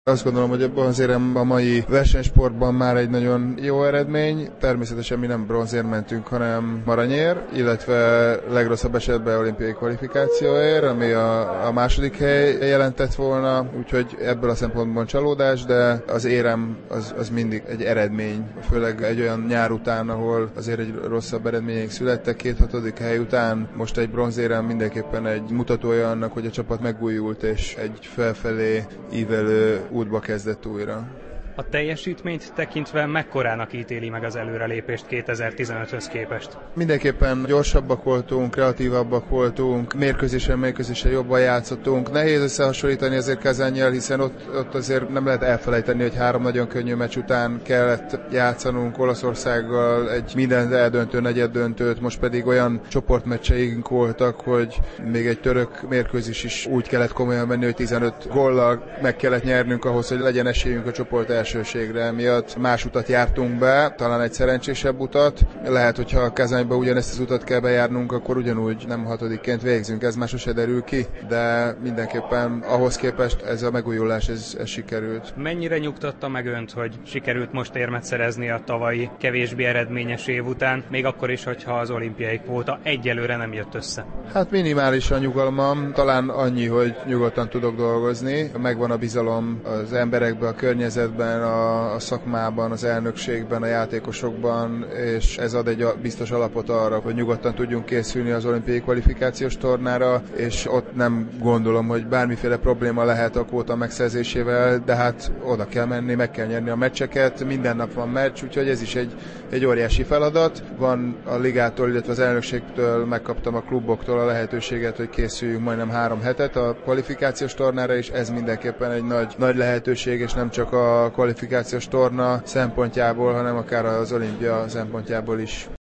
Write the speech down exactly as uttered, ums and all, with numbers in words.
Azt gondolom, hogy a bronzérem a mai versenysportban már egy nagyon jó eredmény. Természetesen mi nem bronzért mentünk, hanem aranyért, illetve legrosszabb esetben olimpiai kvalifikációért, ami a, a második hely jelentett volna, úgyhogy ebből a szempontból csalódás, de az érem az, az mindig egy eredmény, főleg egy olyan nyár után, ahol azért egy rosszabb eredmények születtek, két hatodik hely után. Most egy bronzérem mindenképpen egy mutatója annak, hogy a csapat megújult és egy felfelé ívelő útba kezdett újra. A teljesítményt tekintve mekkorának ítéli meg az előrelépést kétezer-tizenöthöz képest? Mindenképpen gyorsabbak voltunk, kreatívabbak voltunk, mérkőzésen mérkőzésen jobban játszottunk. Nehéz összehasonlítani azért Kazánnyal, hiszen ott, ott azért nem lehet elfelejteni, hogy három nagyon könnyű meccs után kellett játszanunk Olaszországgal egy mindent eldöntő negyeddöntőt, most pedig olyan csoportmeccseink voltak, hogy még egy török mérkőzés is úgy kellett komolyan menni, hogy tizenöt góllal meg kellett nyernünk ahhoz, hogy legyen esélyünk a csoport elsőségre, miatt más utat jártunk be, talán egy szerencsésebb utat. Lehet, hogyha a Kazányba ugyanezt az utat kell bejárnunk, akkor ugyanúgy nem hatodikként végzünk, ez már sose derül ki, de mindenképpen ahhoz képest ez a megújulás, ez, ez sikerült. Mennyire nyugtatta meg önt, hogy sikerült most érmet szerezni a tavalyi kevésbé eredményes év után, még akkor is, hogyha az olimpiai kvóta egyelőre nem jött össze? Hát minimális a nyugalmam, talán annyi, hogy nyugodtan tudok dolgozni, megvan a bizalom az emberekbe, a környezetben, A, a szakmában, az elnökségben, a játékosokban, és ez ad egy biztos alapot arra, hogy nyugodtan tudjunk készülni az olimpiai kvalifikációs tornára, és ott nem gondolom, hogy bármiféle probléma lehet a kvóta megszerzésével, de hát oda kell menni, meg kell nyerni a meccseket, minden nap van meccs, úgyhogy ez is egy, egy óriási feladat. Van a ligától, illetve az elnökségtől megkaptam a kluboktól a lehetőséget, hogy készüljünk majdnem három hetet a kvalifikációs tornára, és ez mindenképpen egy nagy, nagy lehetőség, és nem csak a kvalifikációs torna szempontjából, hanem akár az olimpia szempontjából is.